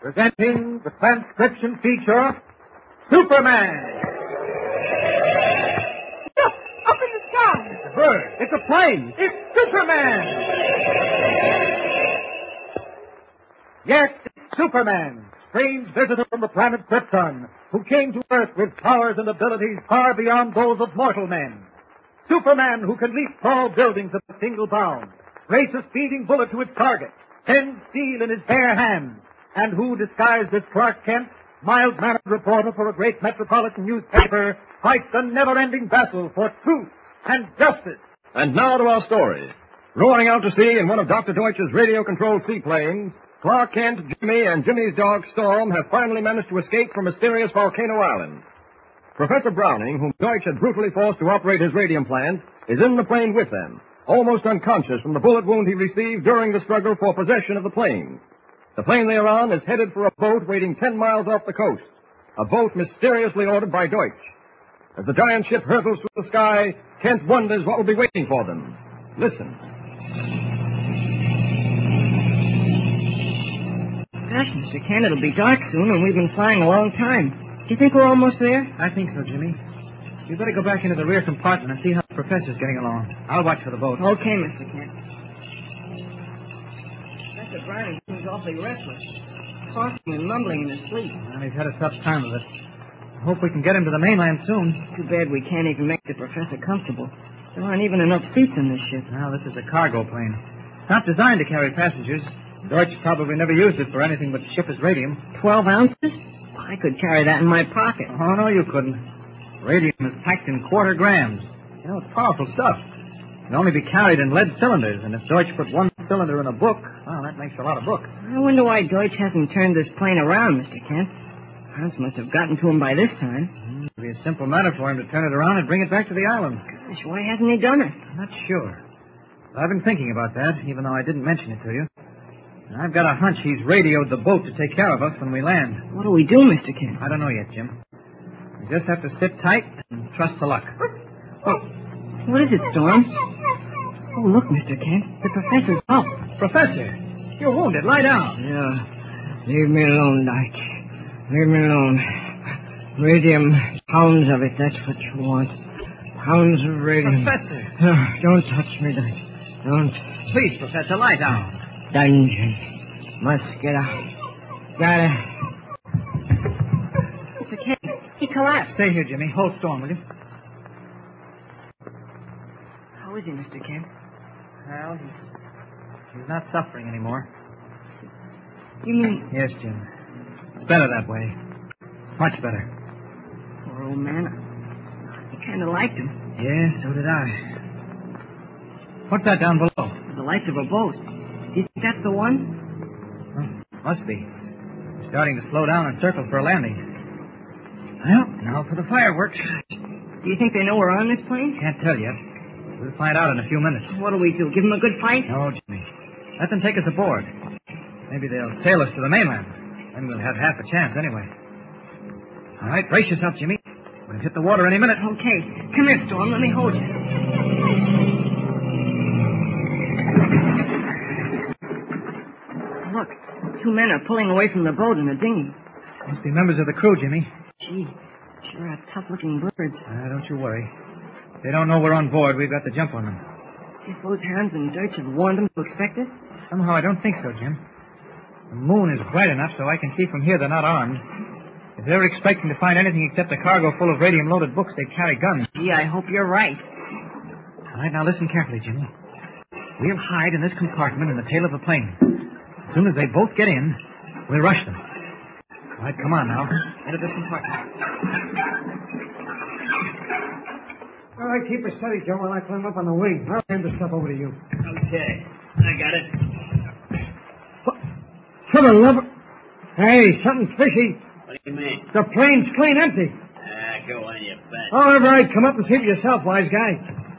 Presenting the transcription feature, Superman. Look, up in the sky. It's a bird. It's a plane. It's Superman. Yes, it's Superman, strange visitor from the planet Krypton, who came to Earth with powers and abilities far beyond those of mortal men. Superman, who can leap tall buildings at a single bound, race a speeding bullet to its target, bend steel in his bare hands, and who, disguised as Clark Kent, mild-mannered reporter for a great metropolitan newspaper, fights a never-ending battle for truth and justice. And now to our story. Roaring out to sea in one of Dr. Deutsch's radio-controlled seaplanes, Clark Kent, Jimmy, and Jimmy's dog Storm have finally managed to escape from mysterious Volcano Island. Professor Browning, whom Deutsch had brutally forced to operate his radium plant, is in the plane with them, almost unconscious from the bullet wound he received during the struggle for possession of the plane. The plane they are on is headed for a boat waiting 10 miles off the coast, a boat mysteriously ordered by Deutsch. As the giant ship hurtles through the sky, Kent wonders what will be waiting for them. Listen. Gosh, Mr. Kent, it'll be dark soon, and we've been flying a long time. Do you think we're almost there? I think so, Jimmy. You better go back into the rear compartment and see how the professor's getting along. I'll watch for the boat. Okay, Mr. Kent. Professor Browning seems awfully restless, coughing and mumbling in his sleep. Well, he's had a tough time of it. I hope we can get him to the mainland soon. Too bad we can't even make the professor comfortable. There aren't even enough seats in this ship. Well, this is a cargo plane. It's not designed to carry passengers. Deutsch probably never used it for anything but ship as radium. 12 ounces? I could carry that in my pocket. Oh, no, you couldn't. Radium is packed in quarter grams. You know, it's powerful stuff. It can only be carried in lead cylinders, and if Deutsch put one cylinder in a book, well, that makes a lot of books. I wonder why Deutsch hasn't turned this plane around, Mr. Kent. Hans must have gotten to him by this time. It'd be a simple matter for him to turn it around and bring it back to the island. Gosh, why hasn't he done it? I'm not sure. I've been thinking about that, even though I didn't mention it to you. And I've got a hunch he's radioed the boat to take care of us when we land. What do we do, Mr. Kent? I don't know yet, Jim. We just have to sit tight and trust to luck. Oh, what is it, Storm? Oh, look, Mr. Kent. The professor's up. Professor, you're wounded. Lie down. Yeah. Leave me alone, Dyke. Leave me alone. Radium, pounds of it, that's what you want. Pounds of radium. Professor. Don't touch me, Dyke. Don't. Please, Professor, lie down. Dungeon. Must get out. Gotta. Mr. Kent, he collapsed. Stay here, Jimmy. Hold Storm, will you? How is he, Mr. Kent? Well, he's not suffering anymore. You mean... Yes, Jim. It's better that way. Much better. Poor old man. I kind of liked him. Yeah, so did I. What's that down below? The lights of a boat. Do you think that's the one? Must be. We're starting to slow down and circle for a landing. Well, now for the fireworks. Do you think they know we're on this plane? Can't tell yet. We'll find out in a few minutes. What'll we do? Give them a good fight? No, Jimmy. Let them take us aboard. Maybe they'll sail us to the mainland. Then we'll have half a chance anyway. All right, brace yourself, Jimmy. We'll hit the water any minute. Okay. Come here, Storm. Let me hold you. Look, two men are pulling away from the boat in a dinghy. Must be members of the crew, Jimmy. Gee, sure are tough-looking birds. Don't you worry. If they don't know we're on board, we've got the jump on them. Do you suppose Hans and Deutsch have warned them to expect us? Somehow I don't think so, Jim. The moon is bright enough so I can see from here they're not armed. If they're expecting to find anything except a cargo full of radium-loaded books, they'd carry guns. Gee, I hope you're right. All right, now listen carefully, Jimmy. We'll hide in this compartment in the tail of the plane. As soon as they both get in, we'll rush them. All right, come on now. Into this compartment. All right, keep it steady, Joe, while I climb up on the wing. I'll hand the stuff over to you. Okay, I got it. For the love of... Hey, something's fishy. What do you mean? The plane's clean empty. Go on, you bet. All right, come up and see for yourself, wise guy.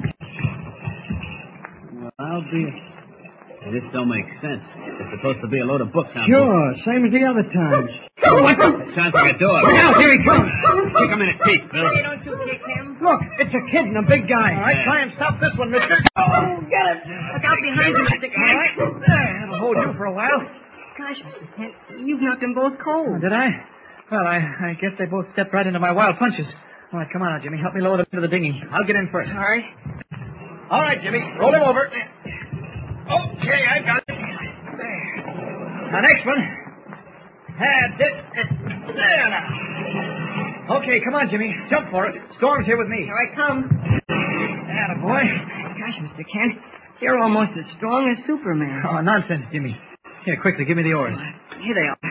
Well, I'll be... Hey, this don't make sense. There's supposed to be a load of books on board. Sure, same as the other times. What? It sounds like a door. Look out, here he comes. Kick him in the teeth, Bill. Hey, don't you kick him. Look, it's a kid and a big guy. All right, try and stop this one, mister. Oh, get it. Look out behind you, Mr. Kent. All right. There, that'll hold you for a while. Gosh, Mr. Kent, you've knocked them both cold. Oh, did I? Well, I guess they both stepped right into my wild punches. All right, come on now, Jimmy. Help me lower them into the dinghy. I'll get in first. All right. All right, Jimmy. Roll him over. Okay, I got it. There. Now, next one. That's it. There now. Okay, come on, Jimmy. Jump for it. Storm's here with me. Here I come. Attaboy. Gosh, Mr. Kent, you're almost as strong as Superman. Oh, nonsense, Jimmy. Here, quickly, give me the oars. Here they are.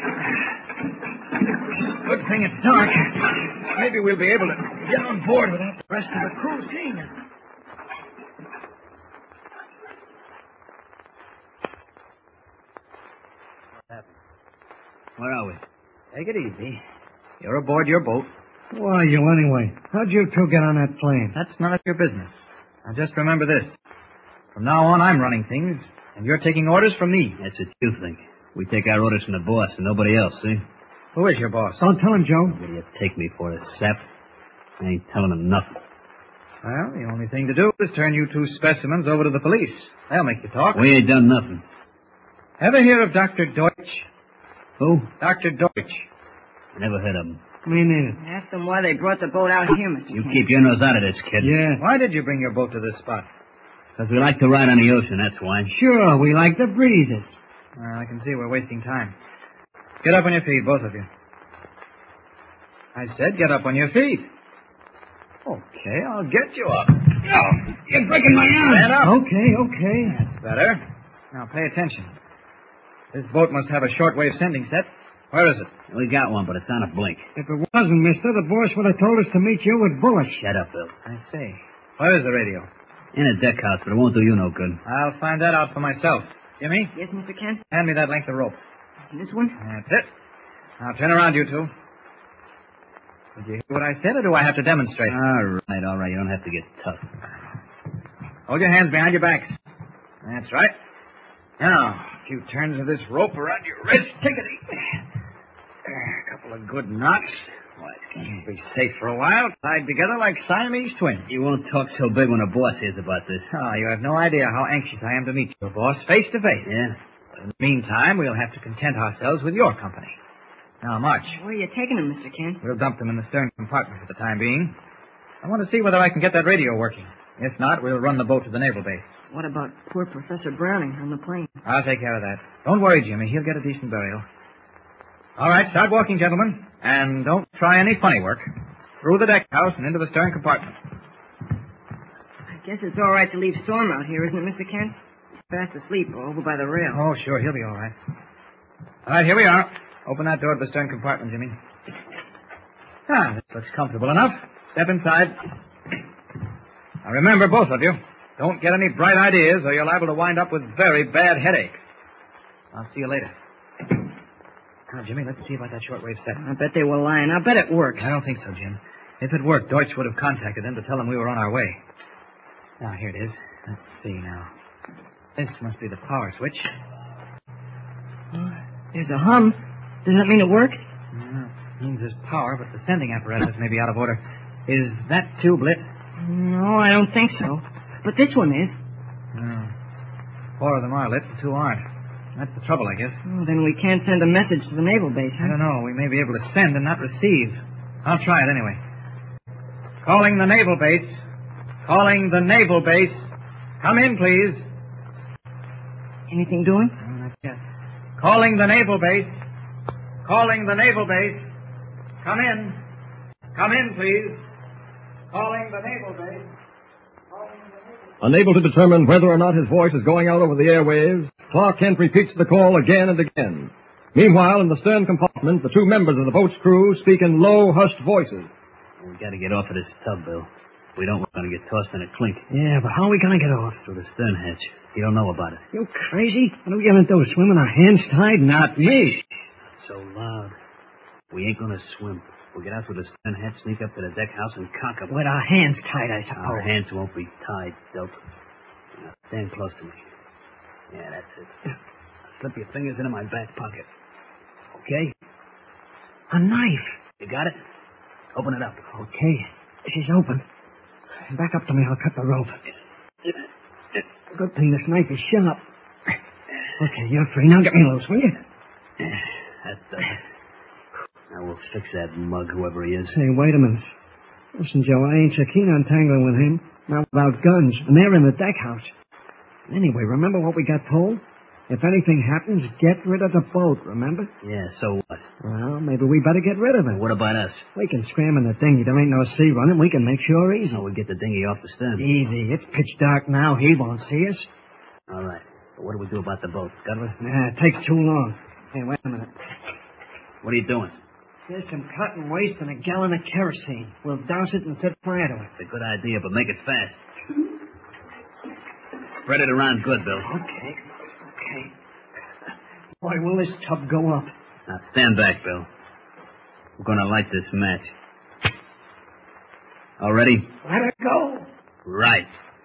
Good thing it's dark. Maybe we'll be able to get on board without the rest of the crew seeing us. Where are we? Take it easy. You're aboard your boat. Who are you, anyway? How'd you two get on that plane? That's none of your business. Now, just remember this. From now on, I'm running things, and you're taking orders from me. That's what you think. We take our orders from the boss and nobody else, see? Who is your boss? Don't tell him, Joe. What do you take me for, a sap? I ain't telling him nothing. Well, the only thing to do is turn you two specimens over to the police. They'll make you talk. We ain't done nothing. Ever hear of Dr. Deutsch? Who? Dr. Deutsch. I never heard of him. Me neither. Ask them why they brought the boat out here, Mr. You Kent. keep your nose out of this, kid. Yeah. Why did you bring your boat to this spot? Because we like to ride on the ocean, that's why. Sure, we like the breezes. Well, I can see we're wasting time. Get up on your feet, both of you. I said get up on your feet. Okay, I'll get you up. Oh, you're breaking my arm. Stand up. Okay. That's better. Now, pay attention. This boat must have a shortwave sending set. Where is it? We got one, but it's on a blink. If it wasn't, mister, the boss would have told us to meet you with bullets. Shut up, Bill. I see. Where is the radio? In a deck house, but it won't do you no good. I'll find that out for myself. Jimmy, Yes, Mr. Kent? hand me that length of rope. This one? That's it. Now, turn around, you two. Did you hear what I said, or do I have to demonstrate? All right. You don't have to get tough. Hold your hands behind your backs. That's right. Now, a few turns of this rope around your wrist. Take it easy. A couple of good knots. Why, you'll be safe for a while, tied together like Siamese twins. You won't talk so big when the boss hears about this. Oh, you have no idea how anxious I am to meet your boss face to face. Yeah? But in the meantime, we'll have to content ourselves with your company. Now, march. Where are you taking them, Mr. Kent? We'll dump them in the stern compartment for the time being. I want to see whether I can get that radio working. If not, we'll run the boat to the naval base. What about poor Professor Browning on the plane? I'll take care of that. Don't worry, Jimmy. He'll get a decent burial. All right, start walking, gentlemen. And don't try any funny work. Through the deck house and into the stern compartment. I guess it's all right to leave Storm out here, isn't it, Mr. Kent? He's fast asleep over by the rail. Oh, sure, he'll be all right. All right, here we are. Open that door to the stern compartment, Jimmy. This looks comfortable enough. Step inside. Now, remember, both of you, don't get any bright ideas or you're liable to wind up with very bad headache. I'll see you later. Now, Jimmy, let's see about that shortwave set. I bet they were lying. I bet it worked. I don't think so, Jim. If it worked, Deutsch would have contacted them to tell them we were on our way. Now, here it is. Let's see now. This must be the power switch. There's a hum. Does that mean it worked? It means there's power, but the sending apparatus may be out of order. Is that tube lit? No, I don't think so. But this one is. No. 4 of them are lit and 2 aren't. That's the trouble, I guess. Oh, then we can't send a message to the naval base, I huh? don't know. We may be able to send and not receive. I'll try it anyway. Calling the naval base. Calling the naval base. Come in, please. Anything doing? Not yet. Calling the naval base. Calling the naval base. Come in. Come in, please. Calling the naval base. Unable to determine whether or not his voice is going out over the airwaves, Clark Kent repeats the call again and again. Meanwhile, in the stern compartment, the 2 members of the boat's crew speak in low, hushed voices. We got to get off of this tub, Bill. If we don't, we're going to get tossed in a clink. Yeah, but how are we going to get off? Through the stern hatch. You don't know about it. You crazy? What are we going to do, swim with our hands tied? Not me. So loud. We ain't going to swim. We'll get out through the stern hatch, sneak up to the deck house, and cock up. With our hands tied, I Our suppose. hands won't be tied, dope. Now, stand close to me. Yeah, that's it. Slip your fingers into my back pocket. Okay? A knife. You got it? Open it up. Okay. She's open. Back up to me. I'll cut the rope. Good thing this knife is sharp. Okay, you're free. Now get me loose, will you? I'll fix that mug, whoever he is. Hey, wait a minute. Listen, Joe, I ain't so keen on tangling with him. Not without guns. And they're in the deck house. Anyway, remember what we got told? If anything happens, get rid of the boat, remember? Yeah, so what? Well, maybe we better get rid of it. What about us? We can scram in the dinghy. There ain't no sea running. We can make sure easy. How we get the dinghy off the stern? Easy. It's pitch dark now. He won't see us. All right. But what do we do about the boat? Scuttle it? Nah, it takes too long. Hey, wait a minute. What are you doing? There's some cotton waste and a gallon of kerosene. We'll douse it and set fire to it. It's a good idea, but make it fast. Spread it around good, Bill. Okay. Boy, will this tub go up. Now stand back, Bill. We're going to light this match. All ready? Let her go. Right.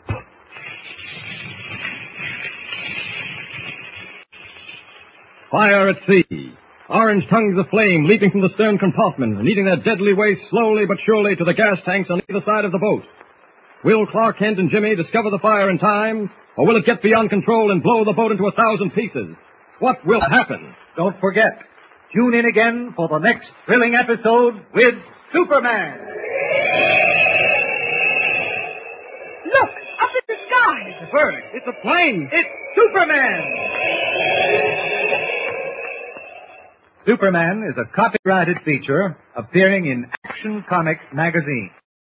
Fire at sea. Orange tongues of flame leaping from the stern compartment and eating their deadly way slowly but surely to the gas tanks on either side of the boat. Will Clark Kent and Jimmy discover the fire in time, or will it get beyond control and blow the boat into 1,000 pieces? What will happen? Don't forget, tune in again for the next thrilling episode with Superman. Look, up in the sky. It's a bird. It's a plane. It's Superman. Superman is a copyrighted feature appearing in Action Comics magazine.